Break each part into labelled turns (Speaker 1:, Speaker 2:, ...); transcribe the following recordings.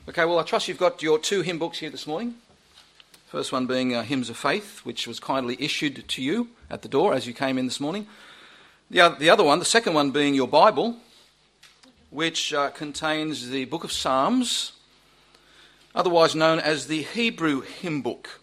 Speaker 1: Okay, well, I trust you've got your two hymn books here this morning. First one being Hymns of Faith, which was kindly issued to you at the door as you came in this morning. The other one, the second one, being your Bible, which contains the book of Psalms, otherwise known as the Hebrew hymn book.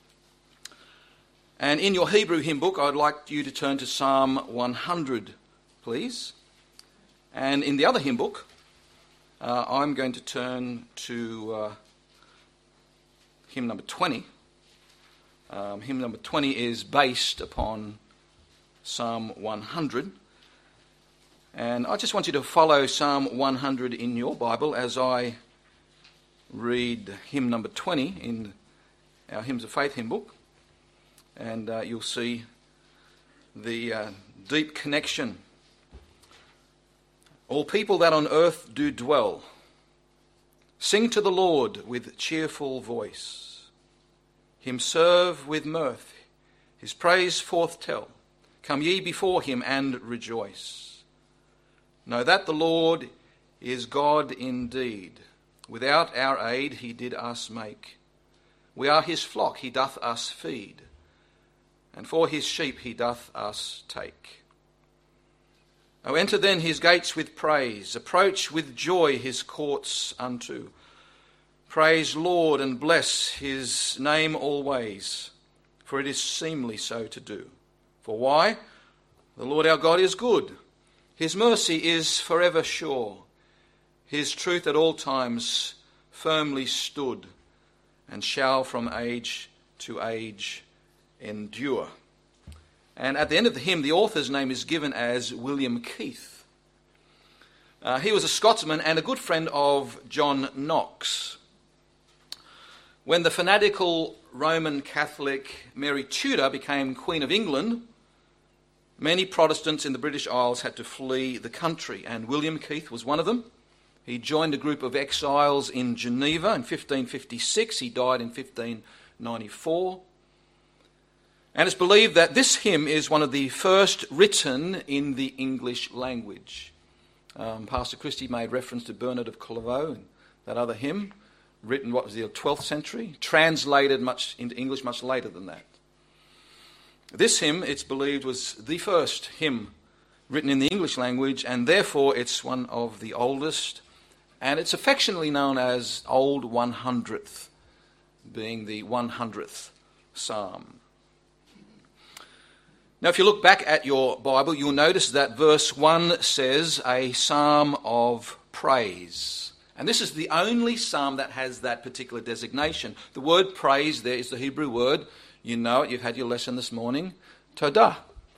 Speaker 1: And in your Hebrew hymn book, I'd like you to turn to Psalm 100, please. And in the other hymn book, I'm going to turn to hymn number 20. Hymn number 20 is based upon Psalm 100. And I just want you to follow Psalm 100 in your Bible as I read hymn number 20 in our Hymns of Faith hymn book. And you'll see the deep connection. All people that on earth do dwell, sing to the Lord with cheerful voice. Him serve with mirth, his praise forth tell. Come ye before him and rejoice. Know that the Lord is God indeed. Without our aid he did us make. We are his flock, he doth us feed. And for his sheep he doth us take. O enter then his gates with praise, approach with joy his courts unto. Praise Lord and bless his name always, for it is seemly so to do. For why? The Lord our God is good, his mercy is forever sure, his truth at all times firmly stood, and shall from age to age endure. And at the end of the hymn, the author's name is given as William Keith. He was a Scotsman and a good friend of John Knox. When the fanatical Roman Catholic Mary Tudor became Queen of England, many Protestants in the British Isles had to flee the country, and William Keith was one of them. He joined a group of exiles in Geneva in 1556. He died in 1594. And it's believed that this hymn is one of the first written in the English language. Pastor Christie made reference to Bernard of Clairvaux, and that other hymn, written, what was the 12th century, translated much into English much later than that. This hymn, it's believed, was the first hymn written in the English language, and therefore it's one of the oldest, and it's affectionately known as Old 100th, being the 100th psalm. Now, if you look back at your Bible, you'll notice that verse 1 says a psalm of praise. And this is the only psalm that has that particular designation. The word praise there is the Hebrew word. You know it, you've had your lesson this morning, todah.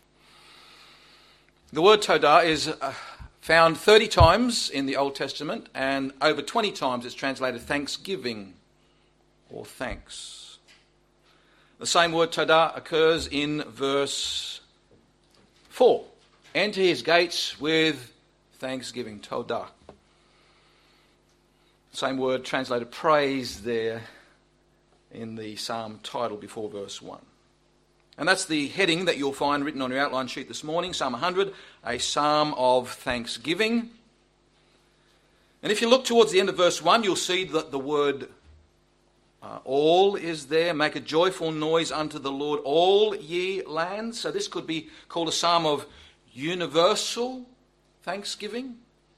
Speaker 1: The word todah is found 30 times in the Old Testament, and over 20 times it's translated thanksgiving or thanks. The same word todah occurs in verse 4. Enter his gates with thanksgiving, todah. Same word translated praise there in the psalm title before verse 1. And that's the heading that you'll find written on your outline sheet this morning, Psalm 100, a psalm of thanksgiving. And if you look towards the end of verse 1, you'll see that the word all is there. Make a joyful noise unto the Lord, all ye lands. So this could be called a psalm of universal thanksgiving.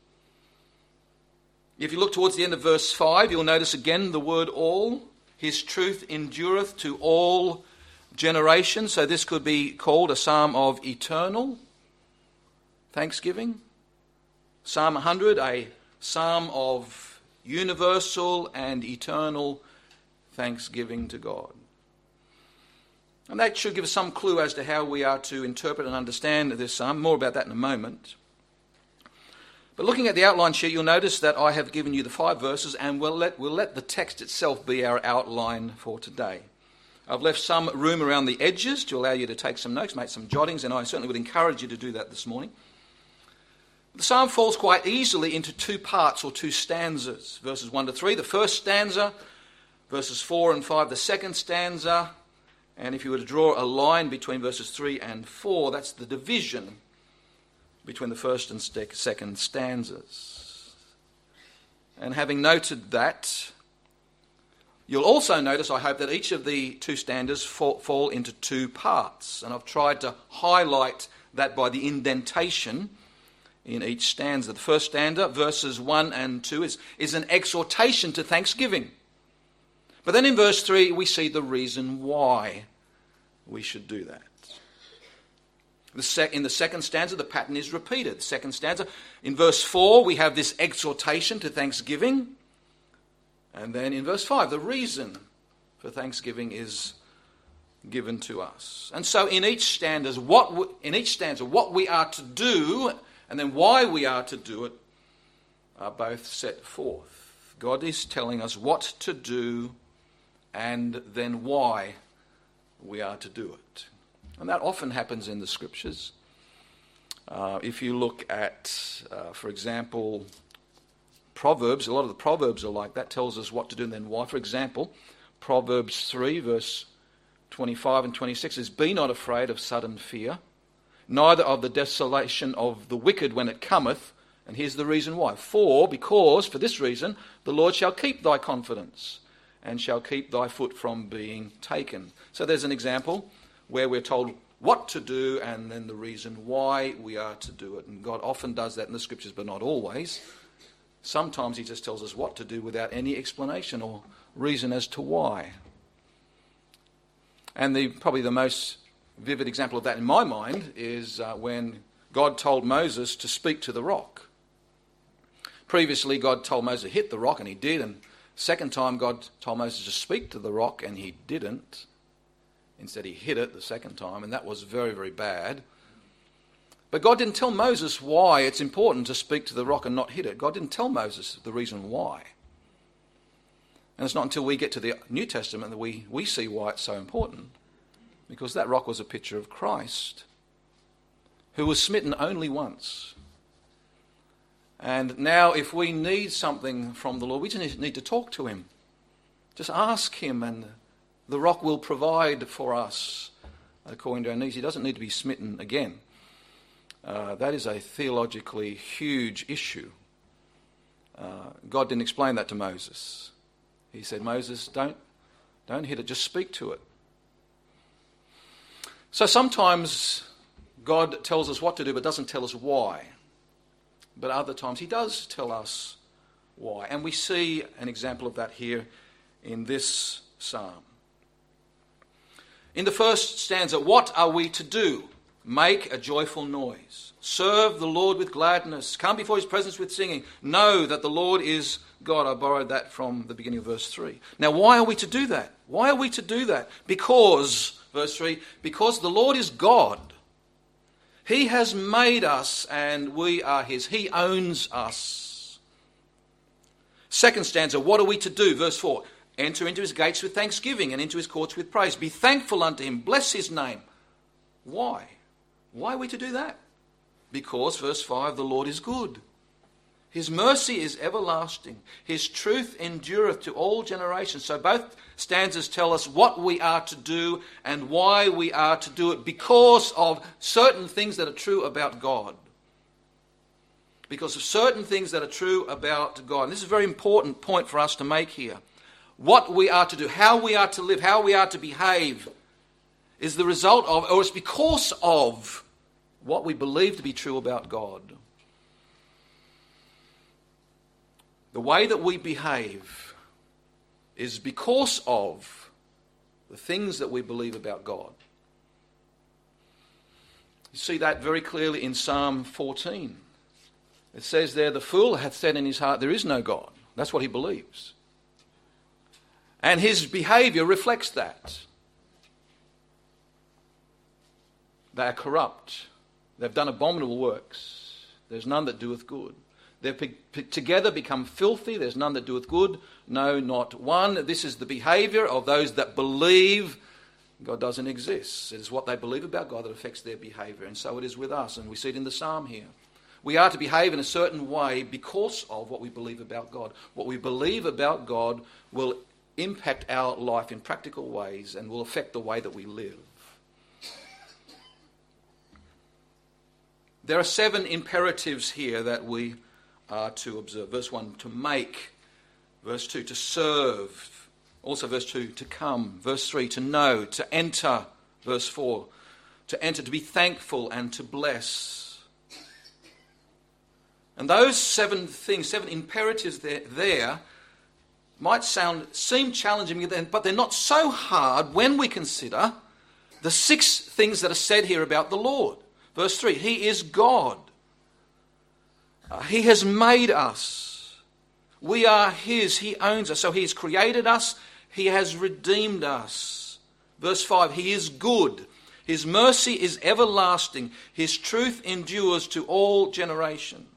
Speaker 1: If you look towards the end of verse 5, you'll notice again the word all. His truth endureth to all generations. So this could be called a psalm of eternal thanksgiving. Psalm 100, a psalm of universal and eternal thanksgiving to God. And that should give us some clue as to how we are to interpret and understand this psalm. More about that in a moment. But looking at the outline sheet, you'll notice that I have given you the 5 verses, and we'll let the text itself be our outline for today. I've left some room around the edges to allow you to take some notes, make some jottings, and I certainly would encourage you to do that this morning. The psalm falls quite easily into 2 parts or 2 stanzas, verses 1 to 3. The first stanza, verses 4 and 5, the second stanza, and if you were to draw a line between verses 3 and 4, that's the division between the first and second stanzas. And having noted that, You'll also notice, I hope, that each of the two stanzas fall into two parts. And I've tried to highlight that by the indentation in each stanza. The first stanza, verses 1 and 2, is an exhortation to thanksgiving. But then in verse 3, we see the reason why we should do that. In the second stanza, the pattern is repeated. Second stanza, in verse 4, we have this exhortation to thanksgiving. And then in verse 5, the reason for thanksgiving is given to us. And so in each stanza, what we are to do and then why we are to do it are both set forth. God is telling us what to do and then why we are to do it. And that often happens in the Scriptures. If you look at, for example, Proverbs, a lot of the Proverbs are like that, tells us what to do and then why. For example, Proverbs 3, verse 25 and 26 is, "Be not afraid of sudden fear, neither of the desolation of the wicked when it cometh." And here's the reason why. For this reason, the Lord shall keep thy confidence and shall keep thy foot from being taken. So there's an example where we're told what to do and then the reason why we are to do it. And God often does that in the Scriptures, but not always. Sometimes he just tells us what to do without any explanation or reason as to why. And probably the most vivid example of that in my mind is when God told Moses to speak to the rock. Previously, God told Moses to hit the rock, and he did. And second time, God told Moses to speak to the rock, and he didn't. Instead, he hit it the second time, and that was very, very bad. But God didn't tell Moses why it's important to speak to the rock and not hit it. God didn't tell Moses the reason why. And it's not until we get to the New Testament that we see why it's so important. Because that rock was a picture of Christ, who was smitten only once. And now if we need something from the Lord, we just need to talk to him. Just ask him, and the rock will provide for us according to our needs. He doesn't need to be smitten again. That is a theologically huge issue. God didn't explain that to Moses. He said, Moses, don't hit it, just speak to it. So sometimes God tells us what to do but doesn't tell us why. But other times he does tell us why. And we see an example of that here in this psalm. In the first stanza, what are we to do? Make a joyful noise. Serve the Lord with gladness. Come before his presence with singing. Know that the Lord is God. I borrowed that from the beginning of verse 3. Now, why are we to do that? Why are we to do that? Because, verse 3, because the Lord is God. He has made us and we are his. He owns us. Second stanza, what are we to do? Verse 4, enter into his gates with thanksgiving and into his courts with praise. Be thankful unto him. Bless his name. Why? Why are we to do that? Because, verse 5, the Lord is good. His mercy is everlasting. His truth endureth to all generations. So both stanzas tell us what we are to do and why we are to do it, because of certain things that are true about God. Because of certain things that are true about God. And this is a very important point for us to make here. What we are to do, how we are to live, how we are to behave is the result of, or it's because of, what we believe to be true about God. The way that we behave is because of the things that we believe about God. You see that very clearly in Psalm 14. It says there, the fool hath said in his heart, there is no God. That's what he believes. And his behaviour reflects that. They are corrupt. They've done abominable works. There's none that doeth good. They've together become filthy. There's none that doeth good. No, not one. This is the behaviour of those that believe God doesn't exist. It is what they believe about God that affects their behaviour. And so it is with us. And we see it in the psalm here. We are to behave in a certain way because of what we believe about God. What we believe about God will impact our life in practical ways and will affect the way that we live. There are 7 imperatives here that we are to observe. Verse 1, to make. Verse 2, to serve Also verse 2, to come. Verse 3, to know, to enter. Verse 4, to enter, to be thankful and to bless. And those 7 things, 7 imperatives there might seem challenging, but they're not so hard when we consider the 6 things that are said here about the Lord. Verse 3, He is God. He has made us. We are His. He owns us. So He has created us. He has redeemed us. Verse 5, He is good. His mercy is everlasting. His truth endures to all generations.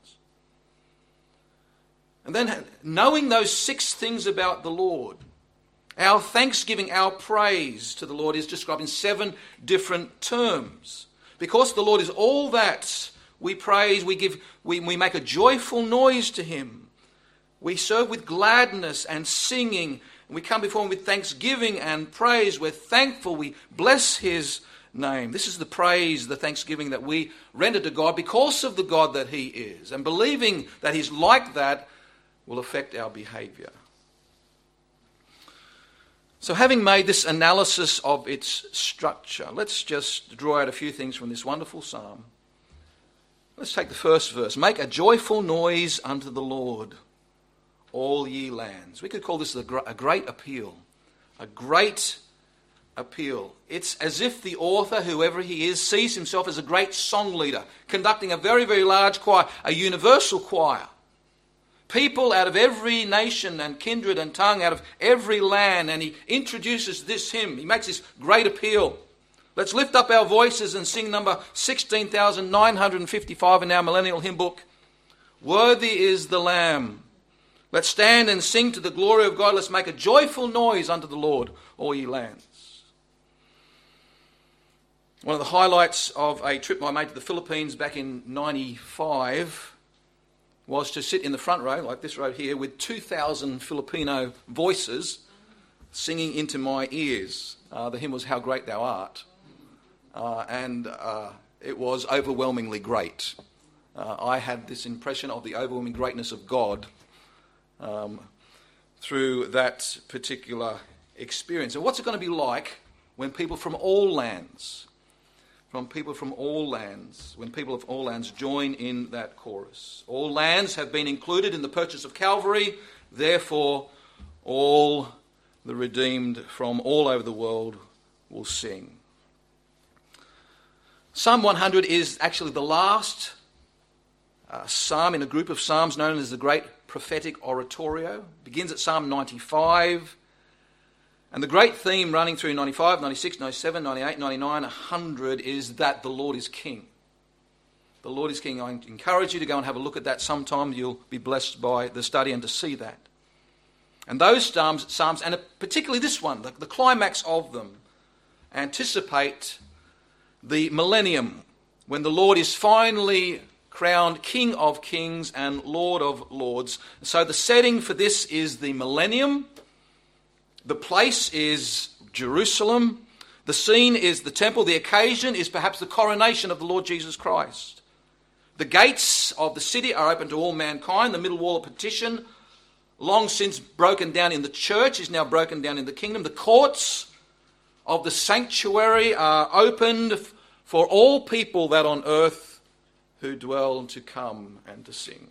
Speaker 1: And then knowing those 6 things about the Lord, our thanksgiving, our praise to the Lord is described in 7 different terms. Because the Lord is all that, we praise, we make a joyful noise to Him. We serve with gladness and singing. And we come before Him with thanksgiving and praise. We're thankful. We bless His name. This is the praise, the thanksgiving that we render to God because of the God that He is. And believing that He's like that will affect our behavior. So having made this analysis of its structure, let's just draw out a few things from this wonderful psalm. Let's take the first verse. Make a joyful noise unto the Lord, all ye lands. We could call this a great appeal. A great appeal. It's as if the author, whoever he is, sees himself as a great song leader, conducting a very, very large choir, a universal choir. People out of every nation and kindred and tongue, out of every land, and he introduces this hymn. He makes this great appeal. Let's lift up our voices and sing number 16,955 in our millennial hymn book. Worthy is the Lamb. Let's stand and sing to the glory of God. Let's make a joyful noise unto the Lord, all ye lands. One of the highlights of a trip I made to the Philippines back in 95 was to sit in the front row, like this row here, with 2,000 Filipino voices singing into my ears. The hymn was How Great Thou Art. And it was overwhelmingly great. I had this impression of the overwhelming greatness of God through that particular experience. And what's it going to be like when people from all lands, when people of all lands join in that chorus? All lands have been included in the purchase of Calvary, therefore all the redeemed from all over the world will sing. Psalm 100 is actually the last psalm in a group of psalms known as the Great Prophetic Oratorio. It begins at Psalm 95. And the great theme running through 95, 96, 97, 98, 99, 100 is that the Lord is King. The Lord is King. I encourage you to go and have a look at that sometime. You'll be blessed by the study and to see that. And those psalms, and particularly this one, the climax of them, anticipate the millennium when the Lord is finally crowned King of Kings and Lord of Lords. So the setting for this is the millennium. The place is Jerusalem. The scene is the temple. The occasion is perhaps the coronation of the Lord Jesus Christ. The gates of the city are open to all mankind. The middle wall of partition, long since broken down in the church, is now broken down in the kingdom. The courts of the sanctuary are opened for all people that on earth who dwell to come and to sing.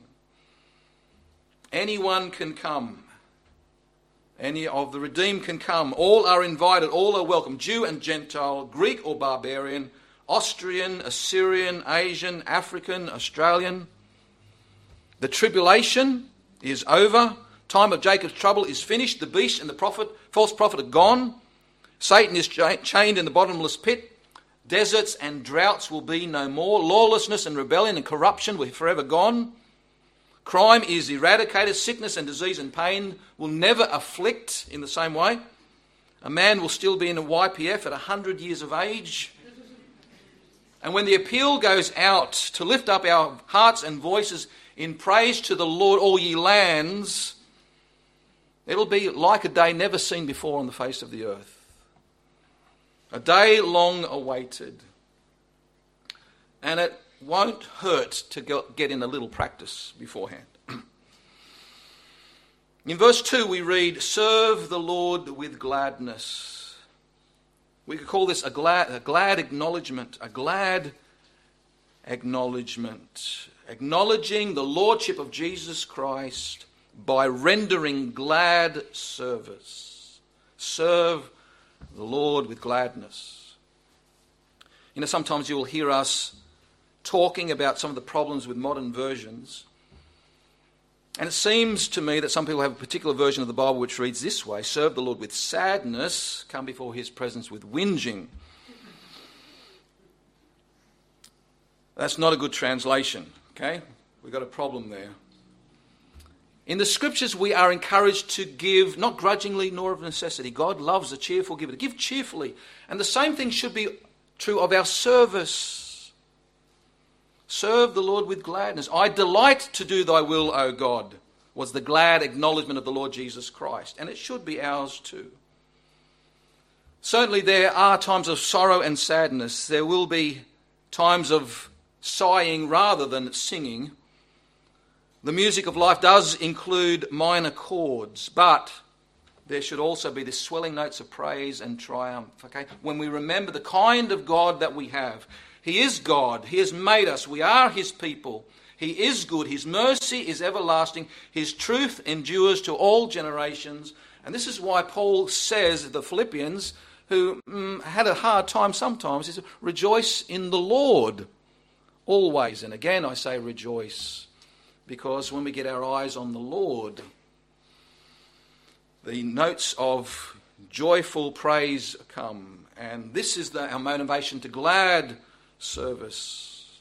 Speaker 1: Anyone can come. Any of the redeemed can come. All are invited. All are welcome. Jew and Gentile, Greek or barbarian, Austrian, Assyrian, Asian, African, Australian. The tribulation is over. Time of Jacob's trouble is finished. The beast and the false prophet are gone. Satan is chained in the bottomless pit. Deserts and droughts will be no more. Lawlessness and rebellion and corruption will be forever gone. Crime is eradicated. Sickness and disease and pain will never afflict in the same way. A man will still be in a YPF at 100 years of age. And when the appeal goes out to lift up our hearts and voices in praise to the Lord, all ye lands, it'll be like a day never seen before on the face of the earth. A day long awaited. And it won't hurt to get in a little practice beforehand. In verse 2 we read, serve the Lord with gladness. We could call this a glad acknowledgement, a glad acknowledgement. Acknowledging the Lordship of Jesus Christ by rendering glad service. Serve the Lord with gladness. You know, sometimes you will hear us talking about some of the problems with modern versions. And it seems to me that some people have a particular version of the Bible which reads this way: serve the Lord with sadness, come before his presence with whinging. That's not a good translation, okay? We've got a problem there. In the scriptures we are encouraged to give, not grudgingly nor of necessity. God loves a cheerful giver. To give cheerfully. And the same thing should be true of our service. Serve the Lord with gladness. I delight to do thy will, O God, was the glad acknowledgement of the Lord Jesus Christ. And it should be ours too. Certainly there are times of sorrow and sadness. There will be times of sighing rather than singing. The music of life does include minor chords, but there should also be the swelling notes of praise and triumph. Okay? When we remember the kind of God that we have. He is God. He has made us. We are his people. He is good. His mercy is everlasting. His truth endures to all generations. And this is why Paul says, the Philippians, who had a hard time sometimes, he said, rejoice in the Lord always. And again I say rejoice, because when we get our eyes on the Lord, the notes of joyful praise come. And this is our motivation to glad service.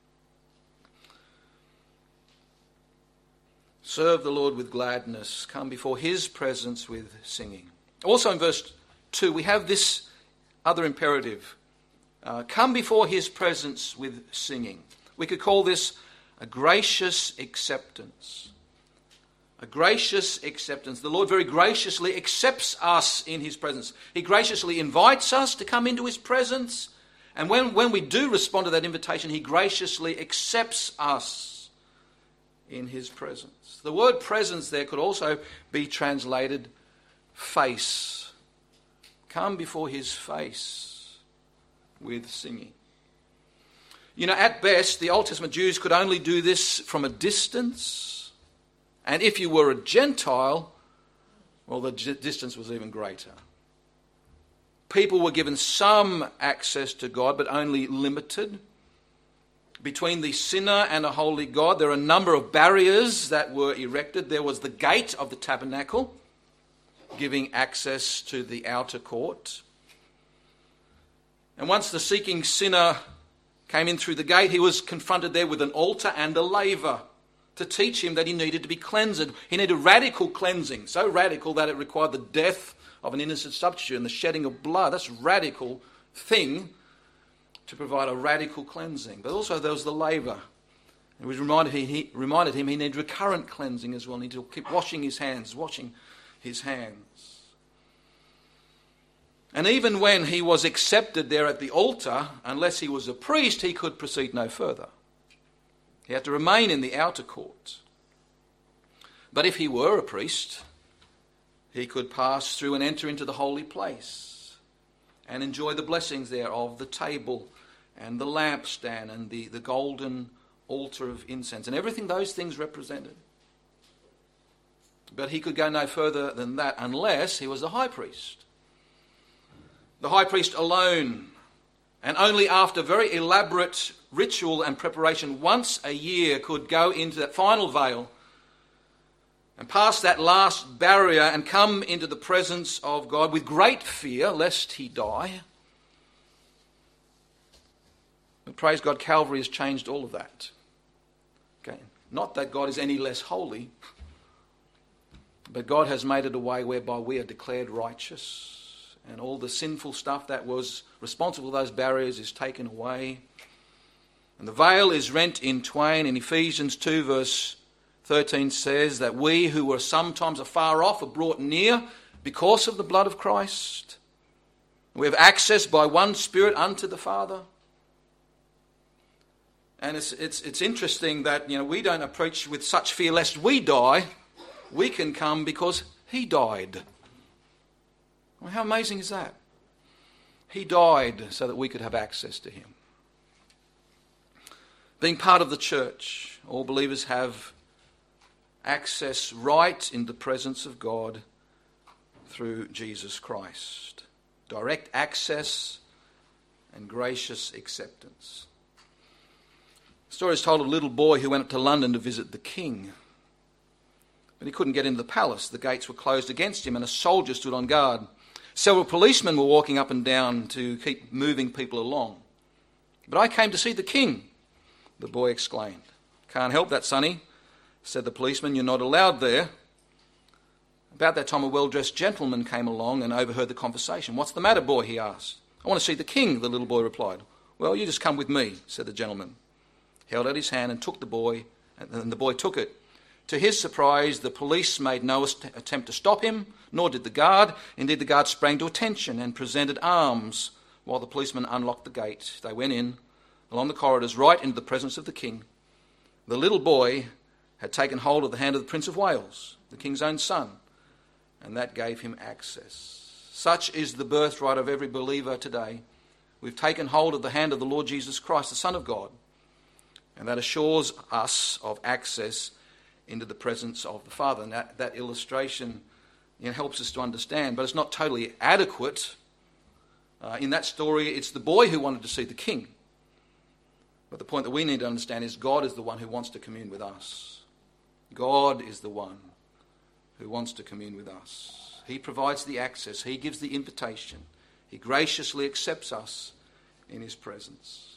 Speaker 1: Serve the Lord with gladness. Come before his presence with singing. Also in verse 2 we have this other imperative. Come before his presence with singing. We could call this a gracious acceptance. A gracious acceptance. The Lord very graciously accepts us in his presence. He graciously invites us to come into his presence. And when we do respond to that invitation, he graciously accepts us in his presence. The word presence there could also be translated face. Come before his face with singing. You know, at best, the Old Testament Jews could only do this from a distance. And if you were a Gentile, well, the distance was even greater. People were given some access to God, but only limited. Between the sinner and a holy God, there are a number of barriers that were erected. There was the gate of the tabernacle, giving access to the outer court. And once the seeking sinner came in through the gate, he was confronted there with an altar and a laver to teach him that he needed to be cleansed. He needed radical cleansing, so radical that it required the death of an innocent substitute and the shedding of blood. That's a radical thing to provide a radical cleansing. But also there was the laver. It was reminded him he needed recurrent cleansing as well. He needed to keep washing his hands. And even when he was accepted there at the altar, unless he was a priest, he could proceed no further. He had to remain in the outer court. But if he were a priest, he could pass through and enter into the holy place and enjoy the blessings there of the table and the lampstand and the golden altar of incense and everything those things represented. But he could go no further than that unless he was the high priest. The high priest alone, and only after very elaborate ritual and preparation once a year, could go into that final veil and pass that last barrier and come into the presence of God with great fear lest he die. But praise God, Calvary has changed all of that. Okay, not that God is any less holy, but God has made it a way whereby we are declared righteous. And all the sinful stuff that was responsible for those barriers is taken away. And the veil is rent in twain. In Ephesians 2 verse 13 says that we who were sometimes afar off are brought near because of the blood of Christ. We have access by one Spirit unto the Father. And it's interesting that we don't approach with such fear lest we die we can come because he died. Well, how amazing is that? He died so that we could have access to him. Being part of the church, all believers have access right in the presence of God through Jesus Christ. Direct access and gracious acceptance. The story is told of a little boy who went up to London to visit the king. But he couldn't get into the palace. The gates were closed against him and a soldier stood on guard. Several policemen were walking up and down to keep moving people along. "But I came to see the king," the boy exclaimed. "Can't help that, sonny," said the policeman. "You're not allowed there." About that time, a well-dressed gentleman came along and overheard the conversation. "What's the matter, boy?" he asked. "I want to see the king," the little boy replied. "Well, you just come with me," said the gentleman. He held out his hand and took the boy, and the boy took it. To his surprise, the police made no attempt to stop him, nor did the guard. Indeed, the guard sprang to attention and presented arms while the policeman unlocked the gate. They went in, along the corridors, right into the presence of the king. The little boy had taken hold of the hand of the Prince of Wales, the king's own son, and that gave him access. Such is the birthright of every believer today. We've taken hold of the hand of the Lord Jesus Christ, the Son of God, and that assures us of access into the presence of the Father. And that illustration helps us to understand, but it's not totally adequate. In that story, it's the boy who wanted to see the king. But the point that we need to understand is God is the one who wants to commune with us. God is the one who wants to commune with us. He provides the access. He gives the invitation. He graciously accepts us in his presence.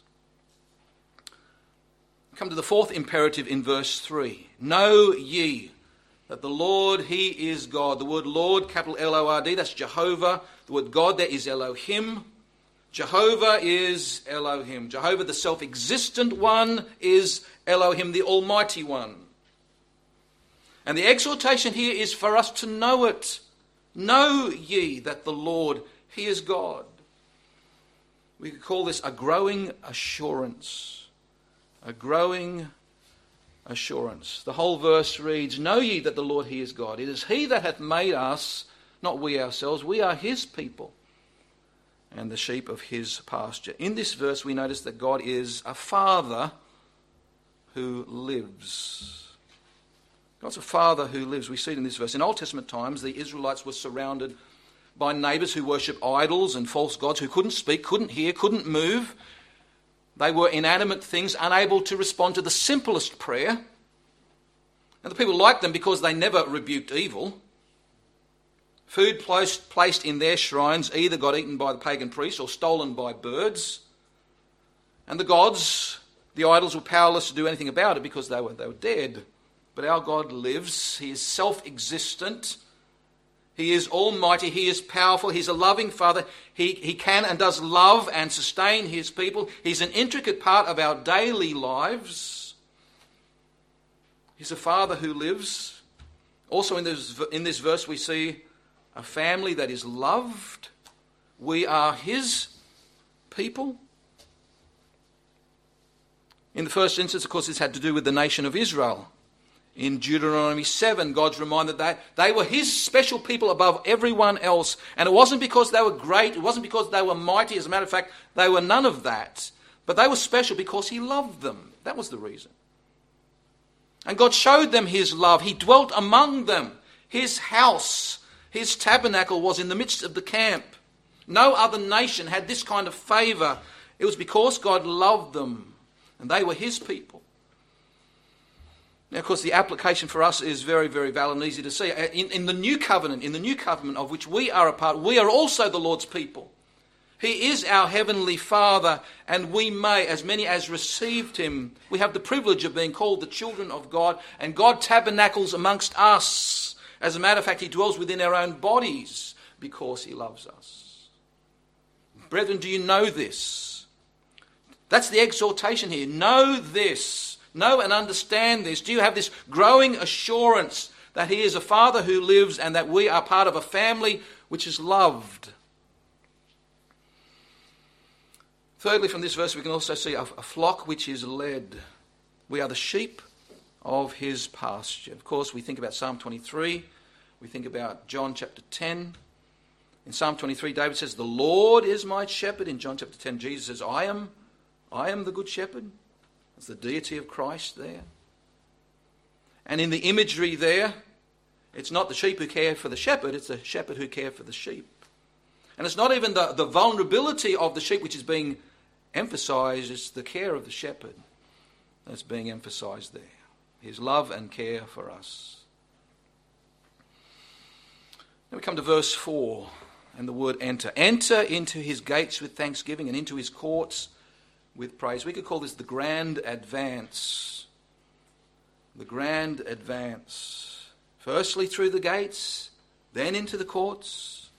Speaker 1: Come to the fourth imperative in verse 3. Know ye that the Lord, he is God. The word Lord, capital L-O-R-D, that's Jehovah. The word God, there is Elohim. Jehovah is Elohim. Jehovah, the self-existent one, is Elohim, the Almighty One. And the exhortation here is for us to know it. Know ye that the Lord, he is God. We could call this a growing assurance. A growing assurance. The whole verse reads, Know ye that the Lord, he is God. It is he that hath made us, not we ourselves. We are his people and the sheep of his pasture. In this verse we notice that God is a father who lives. God's a father who lives. We see it in this verse. In Old Testament times, the Israelites were surrounded by neighbours who worshipped idols and false gods, who couldn't speak, couldn't hear, couldn't move. They were inanimate things, unable to respond to the simplest prayer. And the people liked them because they never rebuked evil. Food placed in their shrines either got eaten by the pagan priests or stolen by birds. And the gods, the idols, were powerless to do anything about it because they were dead. But our God lives. He is self-existent. He is almighty. He is powerful. He's a loving Father. He can and does love and sustain his people. He's an intricate part of our daily lives. He's a Father who lives. Also in this verse we see a family that is loved. We are his people. In the first instance, of course, this had to do with the nation of Israel. In Deuteronomy 7, God's reminded that they were his special people above everyone else. And it wasn't because they were great. It wasn't because they were mighty. As a matter of fact, they were none of that. But they were special because he loved them. That was the reason. And God showed them his love. He dwelt among them. His house, his tabernacle was in the midst of the camp. No other nation had this kind of favour. It was because God loved them. And they were his people. Now, of course, the application for us is very, very valid and easy to see. In the new covenant of which we are a part, we are also the Lord's people. He is our heavenly Father, and we may, as many as received him, we have the privilege of being called the children of God, and God tabernacles amongst us. As a matter of fact, he dwells within our own bodies because he loves us. Brethren, do you know this? That's the exhortation here. Know this. Know and understand this. Do you have this growing assurance that he is a Father who lives and that we are part of a family which is loved? Thirdly, from this verse we can also see a flock which is led. We are the sheep of his pasture. Of course, we think about Psalm 23. We think about John chapter 10. In Psalm 23, David says, the Lord is my shepherd. In John chapter 10, Jesus says, I am the good shepherd. That's the deity of Christ there. And in the imagery there, it's not the sheep who care for the shepherd, it's the shepherd who care for the sheep. And it's not even the vulnerability of the sheep which is being emphasized, it's the care of the shepherd that's being emphasized there. His love and care for us. Then we come to verse 4 and the word enter. Enter into his gates with thanksgiving and into his courts with praise. We could call this the grand advance. The grand advance. Firstly through the gates, then into the courts.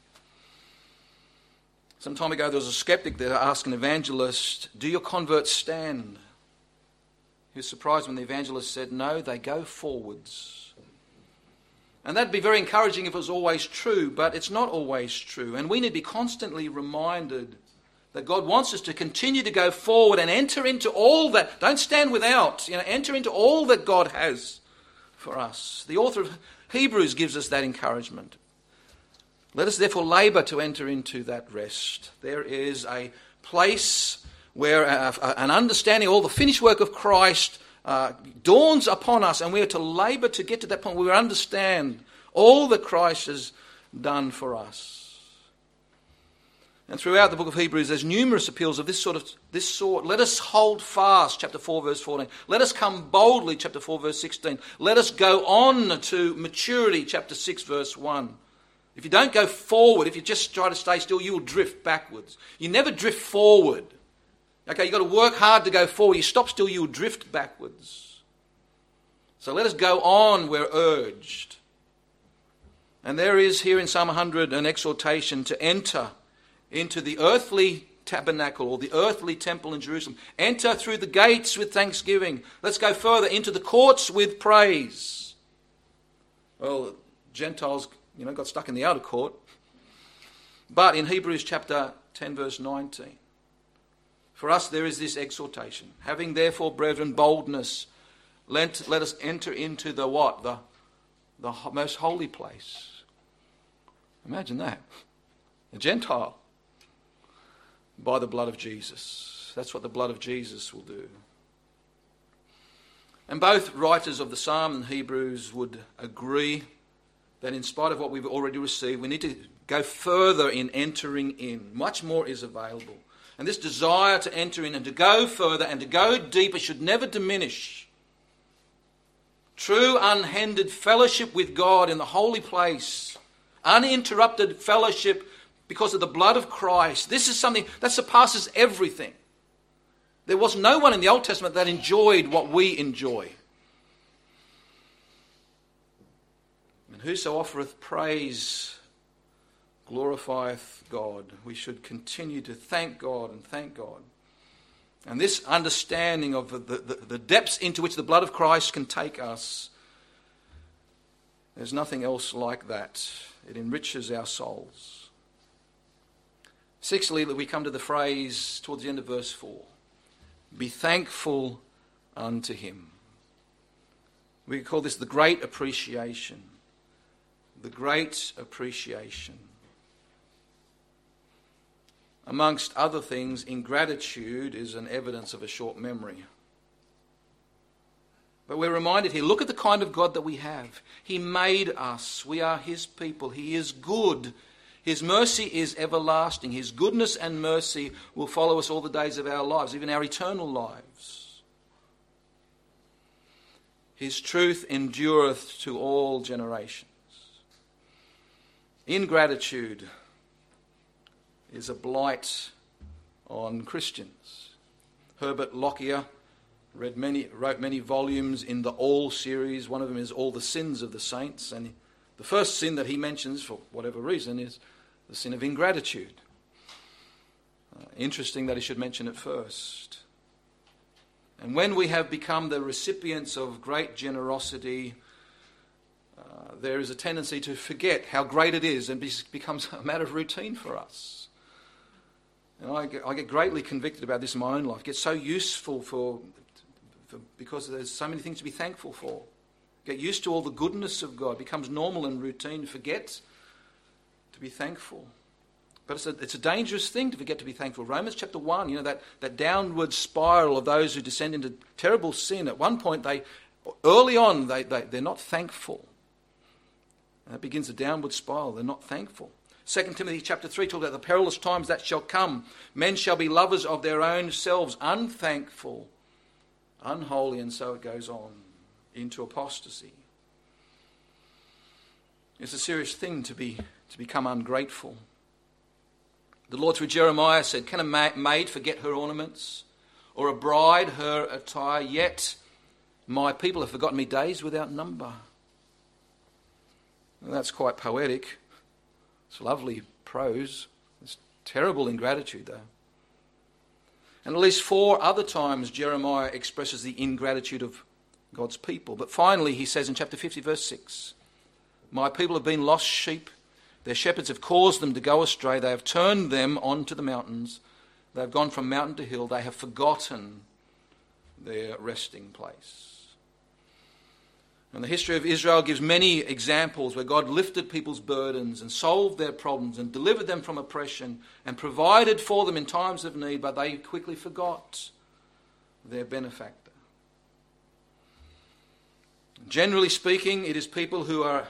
Speaker 1: Some time ago there was a skeptic that asked an evangelist, do your converts stand? He was surprised when the evangelist said, no, they go forwards. And that'd be very encouraging if it was always true, but it's not always true. And we need to be constantly reminded that God wants us to continue to go forward and enter into all that. Don't stand without. Enter into all that God has for us. The author of Hebrews gives us that encouragement. Let us therefore labour to enter into that rest. There is a place where an understanding of all the finished work of Christ dawns upon us, and we are to labour to get to that point where we understand all that Christ has done for us. And throughout the book of Hebrews, there's numerous appeals of this sort. Let us hold fast, chapter 4, verse 14. Let us come boldly, chapter 4, verse 16. Let us go on to maturity, chapter 6, verse 1. If you don't go forward, if you just try to stay still, you will drift backwards. You never drift forward. Okay, you've got to work hard to go forward. You stop still, you will drift backwards. So let us go on, we're urged. And there is here in Psalm 100 an exhortation to enter into the earthly tabernacle or the earthly temple in Jerusalem. Enter through the gates with thanksgiving. Let's go further into the courts with praise. Well, Gentiles, got stuck in the outer court. But in Hebrews chapter 10 verse 19, for us there is this exhortation. Having therefore, brethren, boldness, let us enter into the what? The most holy place. Imagine that. A Gentile. By the blood of Jesus. That's what the blood of Jesus will do. And both writers of the Psalm and Hebrews would agree that in spite of what we've already received, we need to go further in entering in. Much more is available. And this desire to enter in and to go further and to go deeper should never diminish. True unhindered fellowship with God in the holy place, uninterrupted fellowship because of the blood of Christ. This is something that surpasses everything. There was no one in the Old Testament that enjoyed what we enjoy. And whoso offereth praise glorifieth God. We should continue to thank God and thank God. And this understanding of the depths into which the blood of Christ can take us, there's nothing else like that. It enriches our souls. Sixthly, we come to the phrase towards the end of verse 4. Be thankful unto him. We call this the great appreciation. The great appreciation. Amongst other things, ingratitude is an evidence of a short memory. But we're reminded here, look at the kind of God that we have. He made us. We are his people. He is good. His mercy is everlasting. His goodness and mercy will follow us all the days of our lives, even our eternal lives. His truth endureth to all generations. Ingratitude is a blight on Christians. Herbert Lockyer wrote many volumes in the All series. One of them is All the Sins of the Saints. And the first sin that he mentions, for whatever reason, is the sin of ingratitude. Interesting that he should mention it first. And when we have become the recipients of great generosity, there is a tendency to forget how great it is and becomes a matter of routine for us. And I get greatly convicted about this in my own life. It gets so useful for because there's so many things to be thankful for. Get used to all the goodness of God. It becomes normal and routine. Forget to be thankful. But it's a dangerous thing to forget to be thankful. Romans chapter 1, that downward spiral of those who descend into terrible sin. At one point, early on, they're not thankful. And it begins a downward spiral. They're not thankful. 2 Timothy chapter 3 talks about the perilous times that shall come. Men shall be lovers of their own selves, unthankful, unholy, and so it goes on into apostasy. It's a serious thing to become ungrateful. The Lord through Jeremiah said, "Can a maid forget her ornaments, or a bride her attire? Yet my people have forgotten me days without number." Well, that's quite poetic. It's lovely prose. It's terrible ingratitude, though. And at least 4 other times Jeremiah expresses the ingratitude of God's people. But finally he says in chapter 50 verse 6, "My people have been lost sheep. Their shepherds have caused them to go astray. They have turned them onto the mountains. They have gone from mountain to hill. They have forgotten their resting place." And the history of Israel gives many examples where God lifted people's burdens and solved their problems and delivered them from oppression and provided for them in times of need, but they quickly forgot their benefactor. Generally speaking, it is people who are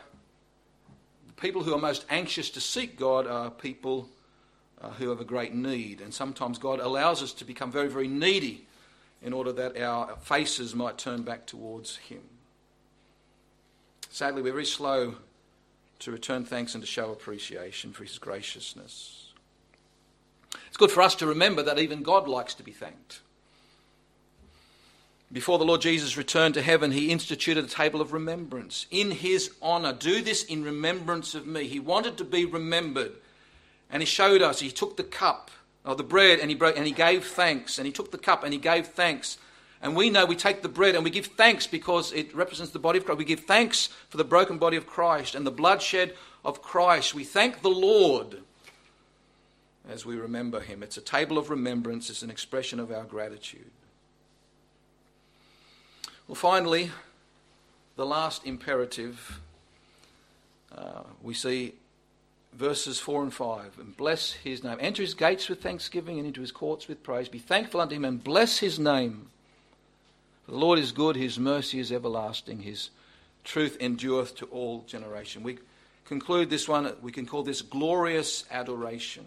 Speaker 1: most anxious to seek God are people who have a great need. And sometimes God allows us to become very, very needy in order that our faces might turn back towards Him. Sadly, we're very slow to return thanks and to show appreciation for His graciousness. It's good for us to remember that even God likes to be thanked. Before the Lord Jesus returned to heaven, He instituted a table of remembrance in His honour. Do this in remembrance of me. He wanted to be remembered. And He showed us. He took the cup of the bread and He gave thanks. And He took the cup and He gave thanks. And we know we take the bread and we give thanks because it represents the body of Christ. We give thanks for the broken body of Christ and the bloodshed of Christ. We thank the Lord as we remember Him. It's a table of remembrance. It's an expression of our gratitude. Well, finally, the last imperative, we see verses 4 and 5. "And bless His name. Enter His gates with thanksgiving and into His courts with praise. Be thankful unto Him and bless His name. For the Lord is good, His mercy is everlasting, His truth endureth to all generation." We conclude this one, we can call this glorious adoration.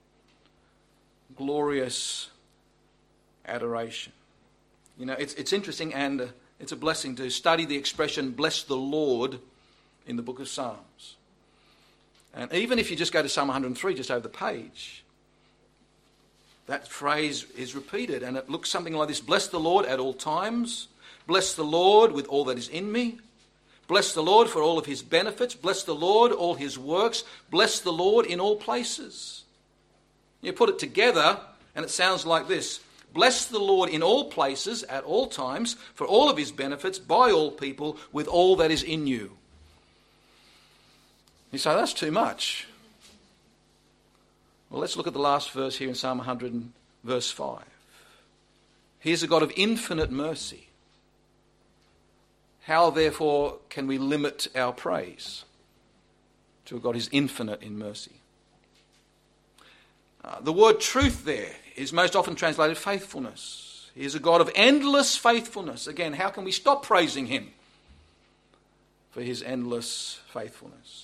Speaker 1: Glorious adoration. It's interesting and it's a blessing to study the expression "bless the Lord" in the book of Psalms. And even if you just go to Psalm 103, just over the page, that phrase is repeated and it looks something like this: "Bless the Lord at all times. Bless the Lord with all that is in me. Bless the Lord for all of His benefits. Bless the Lord, all His works. Bless the Lord in all places." You put it together and it sounds like this: "Bless the Lord in all places, at all times, for all of His benefits, by all people, with all that is in you." You say, that's too much. Well, let's look at the last verse here in Psalm 100, verse 5. He is a God of infinite mercy. How, therefore, can we limit our praise to a God who is infinite in mercy? The word truth there is most often translated faithfulness. He is a God of endless faithfulness. Again, how can we stop praising Him for His endless faithfulness?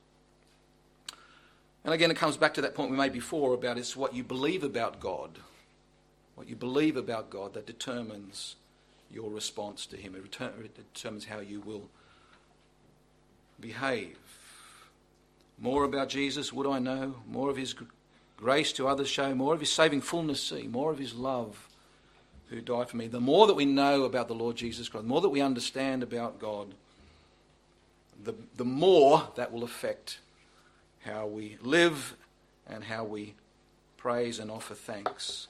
Speaker 1: And again, it comes back to that point we made before about it's what you believe about God. What you believe about God that determines your response to Him. It determines how you will behave. More about Jesus would I know, more of His grace to others show, more of His saving fullness see, more of His love who died for me. The more that we know about the Lord Jesus Christ, the more that we understand about God, the more that will affect how we live and how we praise and offer thanks